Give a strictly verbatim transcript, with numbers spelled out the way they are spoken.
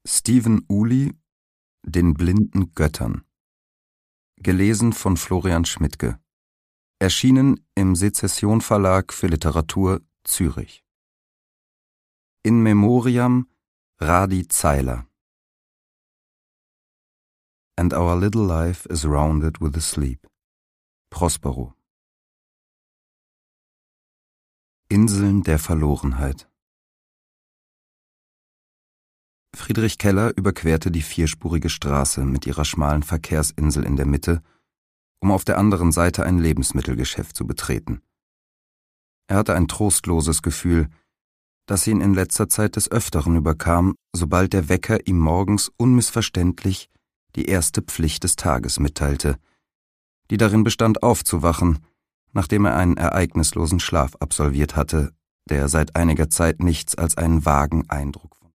Stephen Uli, Den blinden Göttern. Gelesen von Florian Schmidtke. Erschienen im Sezession Verlag für Literatur, Zürich. In Memoriam Radi Zeiler. And our little life is rounded with a sleep. Prospero. Inseln der Verlorenheit. Friedrich Keller überquerte die vierspurige Straße mit ihrer schmalen Verkehrsinsel in der Mitte, um auf der anderen Seite ein Lebensmittelgeschäft zu betreten. Er hatte ein trostloses Gefühl, das ihn in letzter Zeit des Öfteren überkam, sobald der Wecker ihm morgens unmissverständlich die erste Pflicht des Tages mitteilte, die darin bestand, aufzuwachen, nachdem er einen ereignislosen Schlaf absolviert hatte, der seit einiger Zeit nichts als einen vagen Eindruck